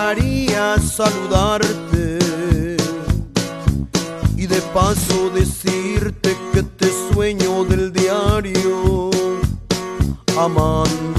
gustaría saludarte y de paso decirte que te sueño del diario, amando